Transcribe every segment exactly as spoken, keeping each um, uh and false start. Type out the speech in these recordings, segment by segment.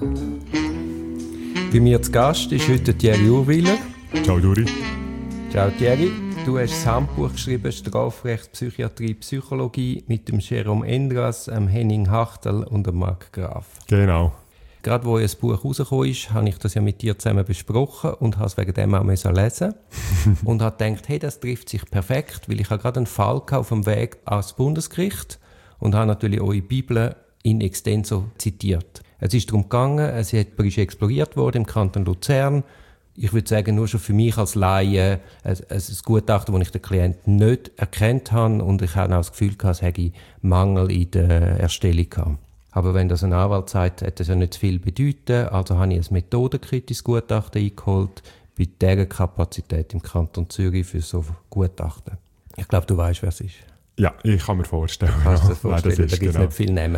Bei mir zu Gast ist heute Thierry Urwyler. Ciao Duri. Ciao Thierry. Du hast das Handbuch geschrieben, Strafrecht, Psychiatrie, Psychologie mit dem Jérôme Endras, dem Henning Hachtel und dem Marc Graf. Genau. Gerade wo das Buch rausgekommen ist, habe ich das ja mit dir zusammen besprochen und habe es wegen dem auch lesen und habe gedacht, hey, das trifft sich perfekt, weil ich habe gerade einen Fall auf dem Weg ans Bundesgericht und habe natürlich eure Bibel in extenso zitiert. Es ist darum gegangen, es ist exploriert worden im Kanton Luzern. Ich würde sagen, nur schon für mich als Laie ein, ein Gutachten, das ich den Klienten nicht erkannt habe und ich habe auch das Gefühl gehabt, es hätte Mangel in der Erstellung gehabt. Aber wenn das ein Anwalt sagt, hat das ja nicht zu viel bedeuten. Also habe ich ein methodenkritisches Gutachten eingeholt bei dieser Kapazität im Kanton Zürich für so Gutachten. Ich glaube, du weißt, wer es ist. Ja, ich kann mir vorstellen. Kannst du dir vorstellen, das ist, da gibt es genau. nicht viel Namen.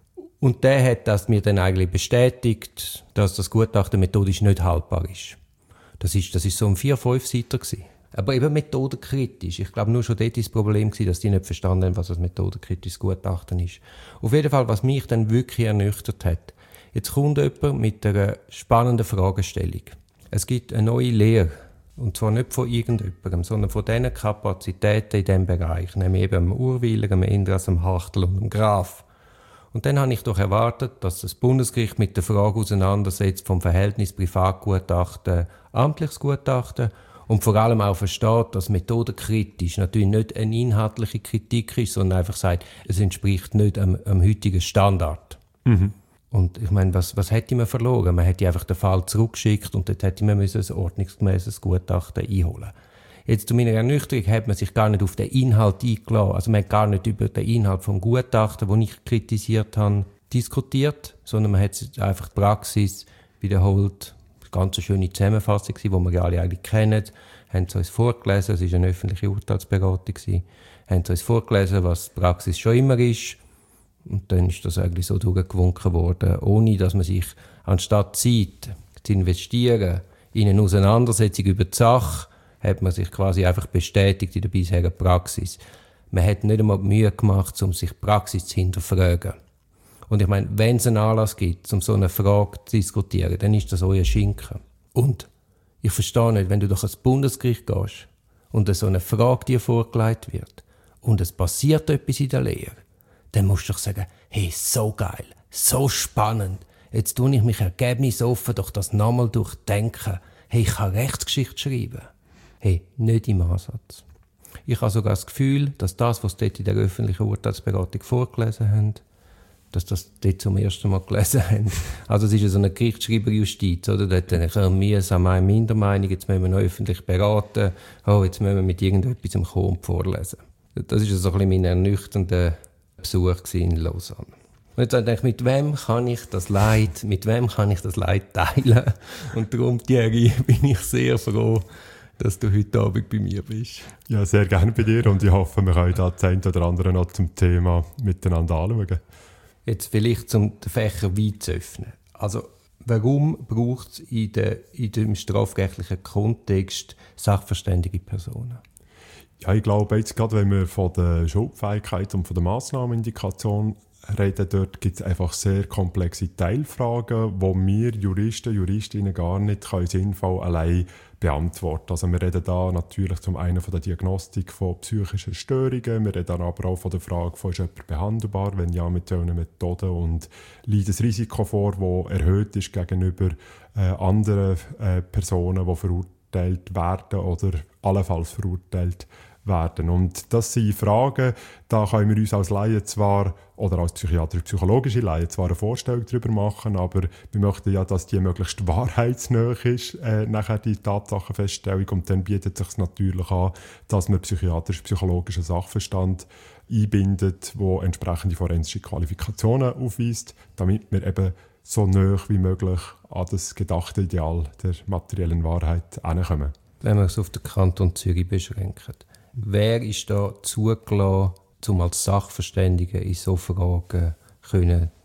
Und der hat das mir dann eigentlich bestätigt, dass das Gutachten methodisch nicht haltbar ist. Das ist, das ist so ein vier fünf Seiter gewesen. Aber eben methodenkritisch. Ich glaube, nur schon dort war das Problem, dass die nicht verstanden haben, was ein methodenkritisches Gutachten ist. Auf jeden Fall, was mich dann wirklich ernüchtert hat. Jetzt kommt jemand mit einer spannenden Fragestellung. Es gibt eine neue Lehre. Und zwar nicht von irgendjemandem, sondern von diesen Kapazitäten in diesem Bereich. Nämlich eben dem Urwyler, dem Endras, dem Hachtel und dem Graf. Und dann habe ich doch erwartet, dass das Bundesgericht mit der Frage auseinandersetzt vom Verhältnis Privatgutachten, amtliches Gutachten und vor allem auch versteht, dass methodenkritisch natürlich nicht eine inhaltliche Kritik ist, sondern einfach sagt, es entspricht nicht am, am heutigen Standard. Mhm. Und ich meine, was, was hätte man verloren? Man hätte einfach den Fall zurückgeschickt und dort hätte man müssen ein ordnungsgemäßes Gutachten einholen. Jetzt zu meiner Ernüchterung hat man sich gar nicht auf den Inhalt eingelassen. Also man hat gar nicht über den Inhalt vom Gutachten, den ich kritisiert habe, diskutiert, sondern man hat einfach die Praxis wiederholt. Das war eine ganz schöne Zusammenfassung, die wir ja alle eigentlich kennen. Haben sie uns vorgelesen, es war eine öffentliche Urteilsberatung. Haben sie uns vorgelesen, was die Praxis schon immer ist. Und dann ist das eigentlich so durchgewunken worden, ohne dass man sich anstatt Zeit zu investieren in eine Auseinandersetzung über die Sache, hat man sich quasi einfach bestätigt in der bisherigen Praxis. Man hat nicht einmal die Mühe gemacht, um sich die Praxis zu hinterfragen. Und ich meine, wenn es einen Anlass gibt, um so eine Frage zu diskutieren, dann ist das euer Schinken. Und ich verstehe nicht, wenn du durch das Bundesgericht gehst und so eine Frage dir vorgelegt wird und es passiert etwas in der Lehre, dann musst du doch sagen, hey, so geil, so spannend, jetzt tue ich mich ergebnisoffen durch das nochmal durchdenken. Hey, ich kann Rechtsgeschichte schreiben. Hey, nicht im Ansatz. Ich habe sogar das Gefühl, dass das, was sie dort in der öffentlichen Urteilsberatung vorgelesen haben, dass das dort zum ersten Mal gelesen haben. Also es ist ja so eine Gerichtsschreiberjustiz, oder? Dort denke ich, oh, wir sind eine Mindermeinung, jetzt müssen wir noch öffentlich beraten, oh, jetzt müssen wir mit irgendetwas kommen und vorlesen. Das war so ein bisschen mein ernüchternder Besuch in Lausanne. Und jetzt denke ich, mit wem kann ich das Leid, mit wem kann ich das Leid teilen? Und darum, Thierry, bin ich sehr froh, dass du heute Abend bei mir bist. Ja, sehr gerne bei dir und ich hoffe, wir können da das eine oder andere noch zum Thema miteinander anschauen. Jetzt vielleicht, um den Fächer weit zu öffnen. Also, warum braucht es in, de, in dem strafrechtlichen Kontext sachverständige Personen? Ja, ich glaube, jetzt gerade wenn wir von der Schuldfähigkeit und von der Massnahmenindikation reden, dort gibt es einfach sehr komplexe Teilfragen, die wir Juristen, Juristinnen gar nicht können sinnvoll allein beantworten. Also wir reden da natürlich zum einen von der Diagnostik von psychischen Störungen, wir reden aber auch von der Frage, von, ist jemand behandelbar, wenn ja, mit welchen Methoden und liegt das Risiko vor, das erhöht ist gegenüber äh, anderen äh, Personen, die verurteilt werden oder allenfalls verurteilt werden. Und das sind Fragen, da können wir uns als Laien zwar, oder als Psychiater, psychologische Laien zwar eine Vorstellung darüber machen, aber wir möchten ja, dass die möglichst wahrheitsnah ist, äh, nachher die Tatsachenfeststellung, und dann bietet es sich natürlich an, dass man psychiatrisch-psychologischen Sachverstand einbindet, wo entsprechende forensische Qualifikationen aufweist, damit wir eben so nah wie möglich an das gedachte Ideal der materiellen Wahrheit hinkommen. Wenn wir es auf den Kanton Zürich beschränken, wer ist da zugelassen, um als Sachverständige in so Fragen können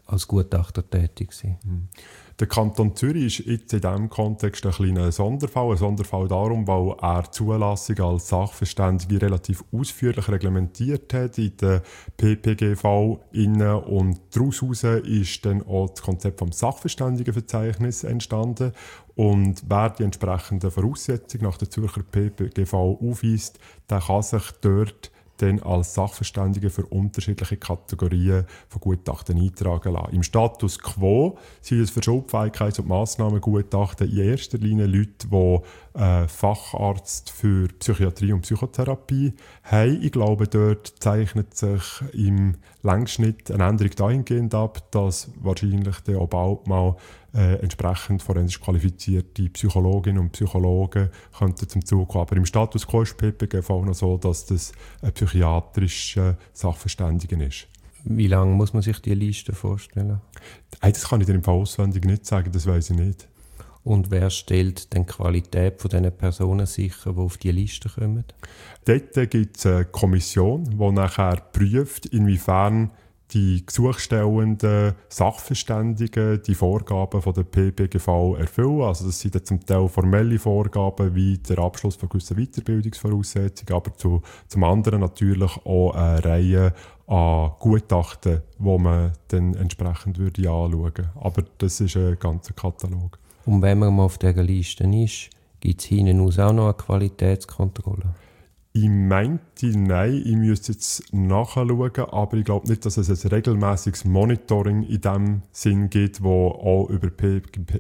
als Gutachter tätig sein. Mhm. Der Kanton Zürich ist jetzt in diesem Kontext ein kleiner Sonderfall. Ein Sonderfall darum, weil er die Zulassung als Sachverständige relativ ausführlich reglementiert hat in der P P G V innen, und daraus ist dann auch das Konzept vom Sachverständigenverzeichnis entstanden. Und wer die entsprechenden Voraussetzungen nach der Zürcher P P G V aufweist, der kann sich dort dann als Sachverständige für unterschiedliche Kategorien von Gutachten eintragen lassen. Im Status quo sind es für Schuldfähigkeits- und Massnahmengutachten in erster Linie Leute, die äh, Facharzt für Psychiatrie und Psychotherapie haben. Ich glaube, dort zeichnet sich im Längsschnitt eine Änderung dahingehend ab, dass wahrscheinlich dann auch bald mal Äh, entsprechend forensisch qualifizierte Psychologinnen und Psychologen könnten zum Zug kommen. Aber im Status quo ist P P G V noch so, dass das ein psychiatrischer Sachverständiger ist. Wie lange muss man sich diese Liste vorstellen? Hey, das kann ich dir im Fall auswendig nicht sagen, das weiß ich nicht. Und wer stellt die Qualität von diesen Personen sicher, die auf diese Liste kommen? Dort gibt es eine Kommission, die nachher prüft, inwiefern die gesuchstellenden Sachverständigen die Vorgaben von der P P G V erfüllen. Also das sind dann zum Teil formelle Vorgaben wie der Abschluss von gewissen Weiterbildungsvoraussetzungen, aber zu, zum anderen natürlich auch eine Reihe an Gutachten, die man dann entsprechend würde anschauen würde. Aber das ist ein ganzer Katalog. Und wenn man mal auf dieser Liste ist, gibt es hinten raus auch noch eine Qualitätskontrolle? Ich meinte, nein, ich müsste jetzt nachschauen, aber ich glaube nicht, dass es ein regelmäßiges Monitoring in dem Sinn gibt, das auch über P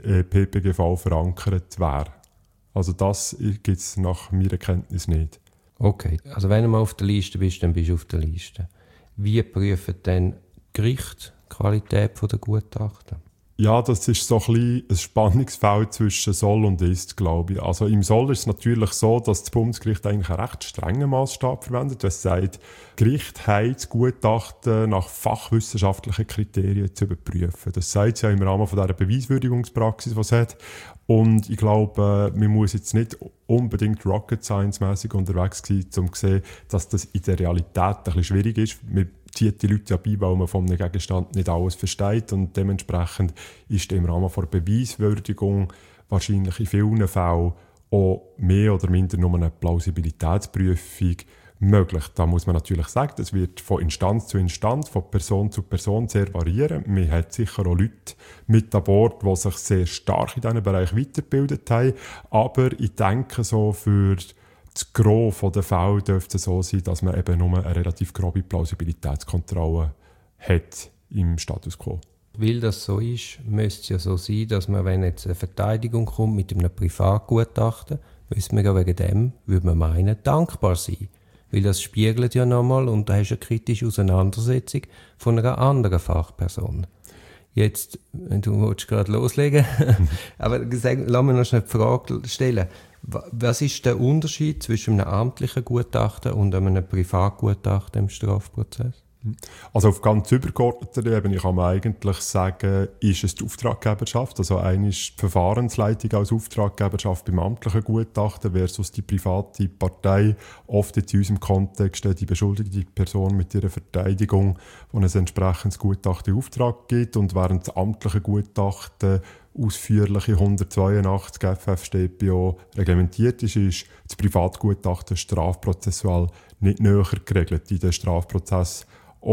P G V verankert wäre. Also das gibt es nach meiner Kenntnis nicht. Okay, also wenn du mal auf der Liste bist, dann bist du auf der Liste. Wie prüfen denn Gerichte die Qualität der Gutachten? Ja, das ist so ein bisschen ein Spannungsfeld zwischen soll und ist, glaube ich. Also im Soll ist es natürlich so, dass das Bundesgericht eigentlich einen recht strengen Maßstab verwendet. Es sagt, Gericht hat das Gutachten nach fachwissenschaftlichen Kriterien zu überprüfen. Das sagt es ja im Rahmen von dieser Beweiswürdigungspraxis, die es hat. Und ich glaube, man muss jetzt nicht unbedingt Rocket Science-mässig unterwegs sein, um zu sehen, dass das in der Realität ein bisschen schwierig ist. Man zieht die Leute ja bei, weil man von einem Gegenstand nicht alles versteht, und dementsprechend ist im Rahmen der Beweiswürdigung wahrscheinlich in vielen Fällen auch mehr oder minder nur eine Plausibilitätsprüfung möglich. Da muss man natürlich sagen, das wird von Instanz zu Instanz, von Person zu Person sehr variieren. Man hat sicher auch Leute mit an Bord, die sich sehr stark in diesem Bereich weitergebildet haben, aber ich denke, so für das Gros der Fälle dürfte es so sein, dass man eben nur eine relativ grobe Plausibilitätskontrolle hat im Status quo. Weil das so ist, müsste es ja so sein, dass man, wenn jetzt eine Verteidigung kommt mit einem Privatgutachten, müsste man ja wegen dem, würde man meinen, dankbar sein. Weil das spiegelt ja nochmal, und da hast du eine kritische Auseinandersetzung von einer anderen Fachperson. Jetzt, wenn du willst, gerade loslegen, aber sag, lass mich noch schnell die Frage stellen. Was ist der Unterschied zwischen einem amtlichen Gutachten und einem Privatgutachten im Strafprozess? Also auf ganz übergeordneter Ebene kann man eigentlich sagen, ist es die Auftraggeberschaft, also eine ist die Verfahrensleitung als Auftraggeberschaft beim amtlichen Gutachten versus die private Partei, oft jetzt in unserem Kontext die beschuldigte Person mit ihrer Verteidigung, die ein entsprechendes Gutachten in Auftrag gibt, und während das amtliche Gutachten ausführliche hundertzweiundachtzig F F S T B O reglementiert ist, ist das Privatgutachten strafprozessual nicht näher geregelt in der Strafprozessordnung.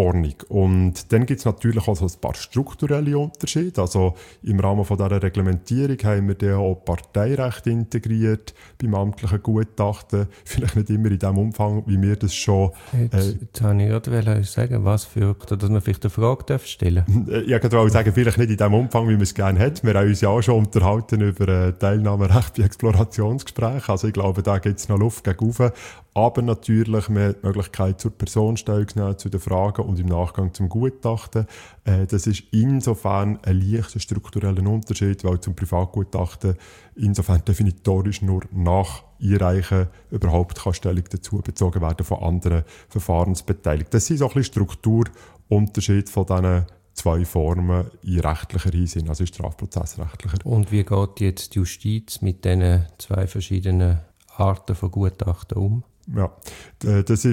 Und dann gibt es natürlich auch so ein paar strukturelle Unterschiede. Also im Rahmen von dieser Reglementierung haben wir dann auch Parteirecht integriert beim amtlichen Gutachten. Vielleicht nicht immer in dem Umfang, wie wir das schon... Jetzt, äh, jetzt habe ich gerade sagen, was für... dass man vielleicht eine Frage stellen darf. Ich wollte sagen, vielleicht nicht in dem Umfang, wie man es gerne hat. Wir haben uns ja auch schon unterhalten über Teilnahmerecht bei Explorationsgesprächen. Also ich glaube, da gibt es noch Luft gegen rauf. Aber natürlich, man hat die Möglichkeit zur Personenstellung zu nehmen, zu den Fragen und im Nachgang zum Gutachten. Äh, das ist insofern ein leichter struktureller Unterschied, weil zum Privatgutachten insofern definitorisch nur nach Einreichen überhaupt kann Stellung dazu bezogen werden von anderen Verfahrensbeteiligten. Das sind so ein bisschen Strukturunterschiede von diesen zwei Formen in rechtlicher Hinsicht, also in strafprozessrechtlicher. Und wie geht jetzt die Justiz mit diesen zwei verschiedenen Arten von Gutachten um? Ja, das ist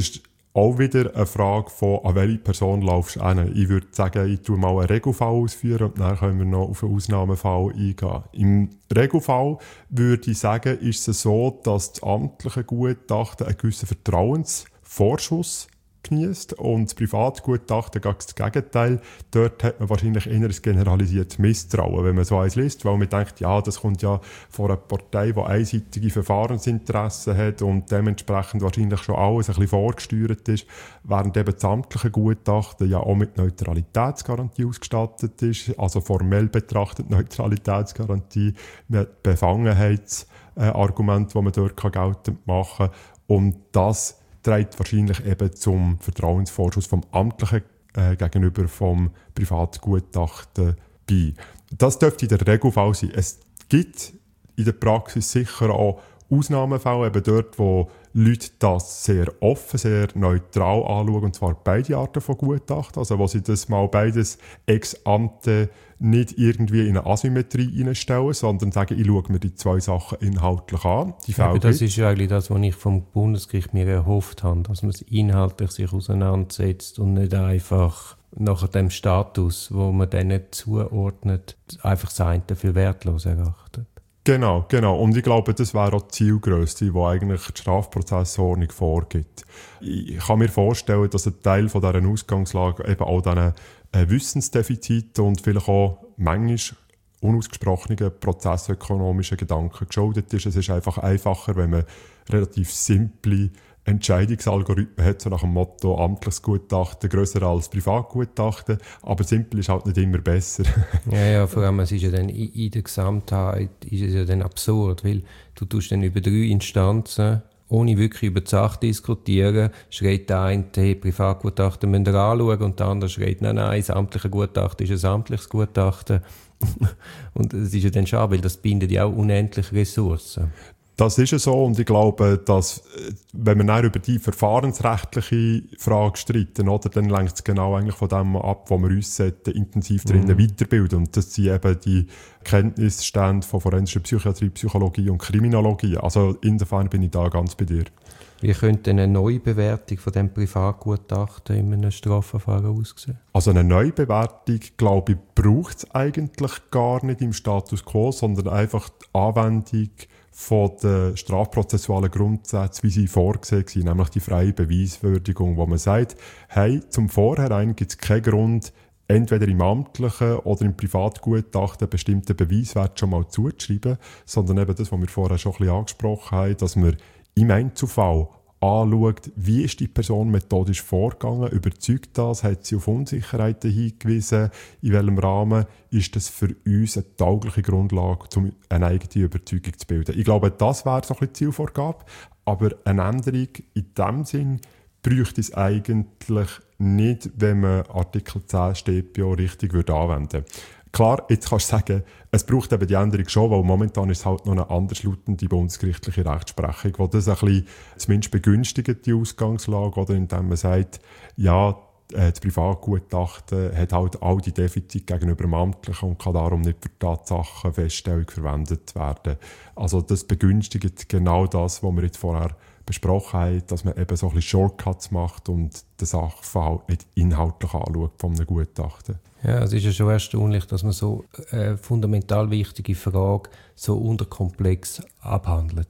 auch wieder eine Frage von, an welche Person laufst du hin. Ich würde sagen, ich tue mal einen Regelfall ausführen und dann können wir noch auf einen Ausnahmefall eingehen. Im Regelfall würde ich sagen, ist es so, dass das amtliche Gutachten einen gewissen Vertrauensvorschuss genießt und das Privatgutachten gegen das Gegenteil. Dort hat man wahrscheinlich eher ein generalisiertes Misstrauen, wenn man so eins liest, weil man denkt, ja, das kommt ja von einer Partei, die einseitige Verfahrensinteressen hat und dementsprechend wahrscheinlich schon alles ein bisschen vorgesteuert ist, während eben das amtliche Gutachten ja auch mit Neutralitätsgarantie ausgestattet ist, also formell betrachtet Neutralitätsgarantie, mit Befangenheitsargument, das man dort geltend machen kann. Und das trägt wahrscheinlich eben zum Vertrauensvorschuss vom Amtlichen äh, gegenüber vom Privatgutachten bei. Das dürfte der Regelfall sein. Es gibt in der Praxis sicher auch Ausnahmefälle, eben dort, wo Leute das sehr offen, sehr neutral anschauen, und zwar beide Arten von Gutachten, also wo sie das mal beides ex ante nicht irgendwie in eine Asymmetrie hineinstellen, sondern sagen, ich schaue mir die zwei Sachen inhaltlich an. Die ja, aber das ist ja eigentlich das, was ich vom Bundesgericht mir erhofft habe, dass man es inhaltlich sich auseinandersetzt und nicht einfach nach dem Status, wo man denen zuordnet, einfach das eine für wertlos erachtet. Genau, genau. Und ich glaube, das wäre auch die Zielgrösse, die eigentlich die Strafprozessordnung vorgibt. Ich kann mir vorstellen, dass ein Teil von dieser Ausgangslage eben auch diesen äh, Wissensdefiziten und vielleicht auch manchmal unausgesprochenen prozessökonomischen Gedanken geschuldet ist. Es ist einfach einfacher, wenn man relativ simple Entscheidungsalgorithmen hat, so nach dem Motto amtliches Gutachten grösser als Privatgutachten, aber simpel ist halt nicht immer besser. ja, ja, vor allem es ist ja dann in, in der Gesamtheit ist es ja dann absurd, weil du tust dann über drei Instanzen, ohne wirklich über die Sache diskutieren, schreit der eine, hey, Privatgutachten müsst ihr anschauen, und der andere schreit, nein, nein, das amtliche Gutachten ist ein amtliches Gutachten. Und es ist ja dann schade, weil das bindet ja auch unendlich Ressourcen. Das ist ja so, und ich glaube, dass, wenn wir dann über die verfahrensrechtliche Frage streiten, oder, dann lenkt es genau eigentlich von dem ab, wo wir uns sollten, intensiv drinnen mhm. weiterbilden. Und das sind eben die Kenntnisstände von forensischer Psychiatrie, Psychologie und Kriminologie. Also insofern bin ich da ganz bei dir. Wie könnte eine Neubewertung von diesem Privatgutachten in einem Strafverfahren aussehen? Also eine Neubewertung, glaube ich, braucht es eigentlich gar nicht im Status quo, sondern einfach die Anwendung von den strafprozessualen Grundsätzen, wie sie vorgesehen sind, nämlich die freie Beweiswürdigung, wo man sagt, hey, zum Vorhinein gibt es keinen Grund, entweder im amtlichen oder im Privatgutachten einen bestimmten Beweiswert schon mal zuzuschreiben, sondern eben das, was wir vorher schon ein bisschen angesprochen haben, dass man im Einzelfall anschaut, wie ist die Person methodisch vorgegangen, überzeugt das, hat sie auf Unsicherheiten hingewiesen, in welchem Rahmen ist das für uns eine taugliche Grundlage, um eine eigene Überzeugung zu bilden. Ich glaube, das wäre so ein bisschen die Zielvorgabe, aber eine Änderung in diesem Sinn bräuchte es eigentlich nicht, wenn man Artikel zehn StPO richtig würde anwenden würde. Klar, jetzt kannst du sagen, es braucht eben die Änderung schon, weil momentan ist es halt noch eine anderslautende bundesgerichtliche Rechtsprechung, die das ein bisschen zumindest begünstigt, die Ausgangslage, oder indem man sagt, ja, das Privatgutachten hat halt all die Defizite gegenüber dem Amtlichen und kann darum nicht für Tatsachenfeststellung verwendet werden. Also das begünstigt genau das, was wir jetzt vorher besprochen haben, dass man eben so ein bisschen Shortcuts macht und den Sachverhalt nicht inhaltlich anschaut von einem Gutachten. Ja, es ist ja schon erstaunlich, dass man so eine fundamental wichtige Frage so unterkomplex abhandelt.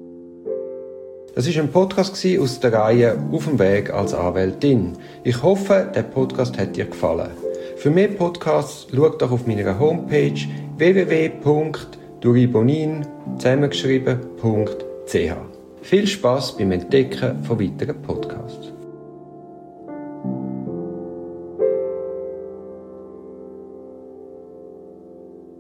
Das war ein Podcast aus der Reihe «Auf dem Weg als Anwältin». Ich hoffe, der Podcast hat dir gefallen. Für mehr Podcasts schau doch auf meiner Homepage w w w punkt duribonin zusammengeschrieben punkt c h. Viel Spass beim Entdecken von weiteren Podcasts.